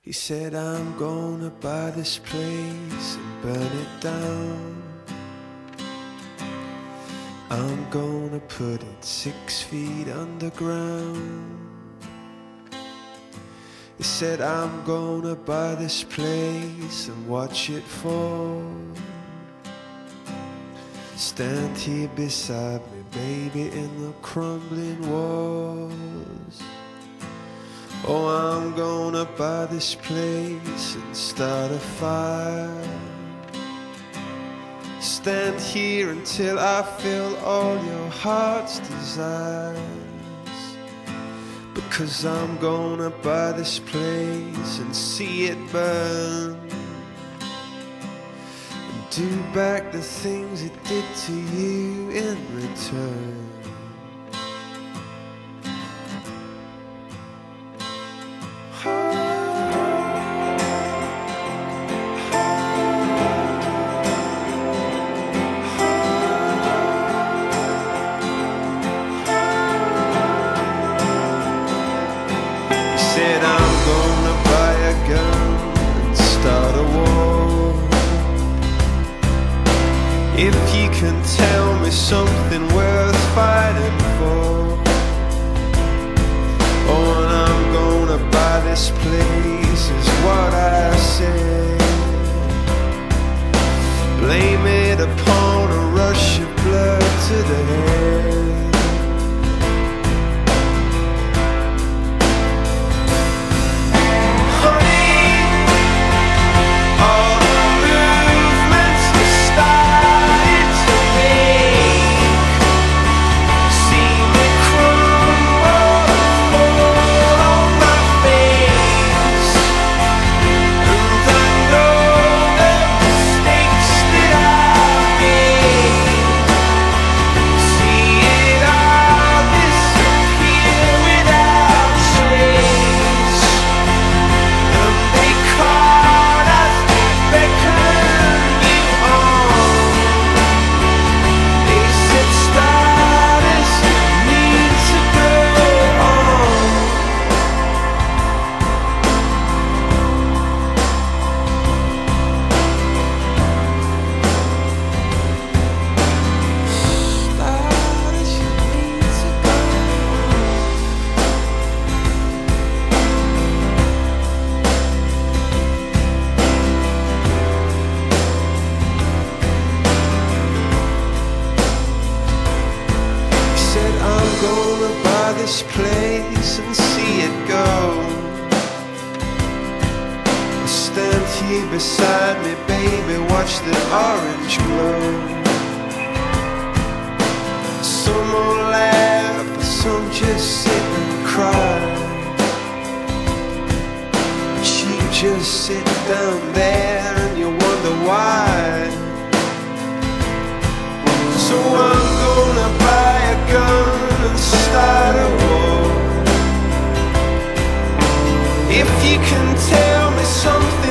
He said, I'm gonna buy this place and burn it down. I'm gonna put it 6 feet underground. He said, I'm gonna buy this place and watch it fall. Stand here beside me, baby, in the crumbling walls. Oh, I'm gonna buy this place and start a fire. Stand here until I fill all your heart's desires. Because I'm gonna buy this place and see it burn, and do back the things it did to you in return. Said I'm gonna buy a gun and start a war. If you can tell me something worth fighting for. Oh, and I'm gonna buy this place is what I say. Blame it upon a rush of blood to the head. Gonna buy this place and see it go. Stand here beside me, baby, watch the orange glow. Some will laugh, some just sit and cry. But you just sit down there and you wonder why. So I'm gonna buy a gun and start a war. If you can tell me something